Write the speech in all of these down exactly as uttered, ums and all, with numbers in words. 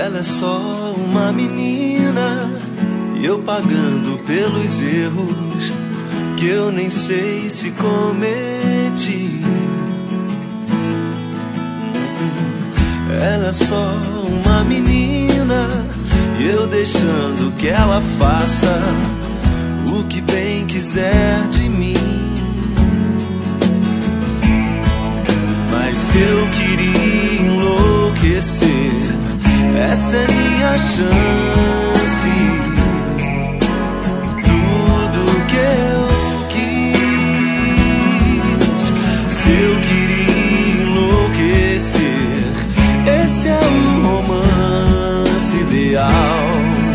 Ela é só uma menina e eu pagando pelos erros que eu nem sei se cometi. Ela é só uma menina e eu deixando que ela faça o que bem quiser de mim. Mas se eu queria enlouquecer, essa é minha chance. Tudo que eu quis, se eu queria enlouquecer, esse é o romance ideal.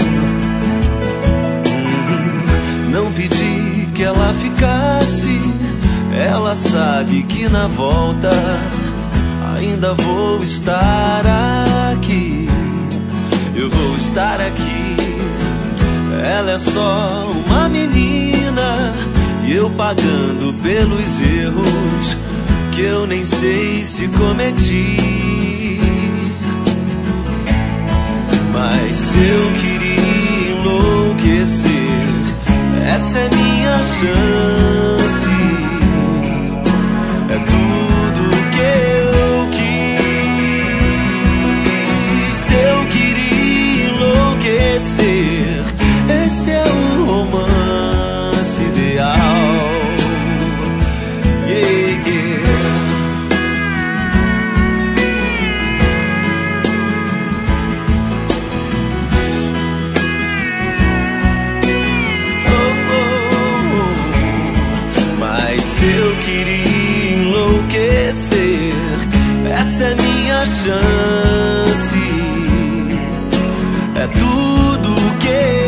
Não pedi que ela ficasse, ela sabe que na volta ainda vou estar aqui. Eu vou estar aqui. Ela é só uma menina e eu pagando pelos erros que eu nem sei se cometi. Mas se eu queria enlouquecer, essa é minha chance. É tudo que eu quis. Se eu queria enlouquecer, esse é o romance ideal. Yeah, yeah. Oh, oh, oh. Mas se eu queria enlouquecer, essa é minha chance. É tudo que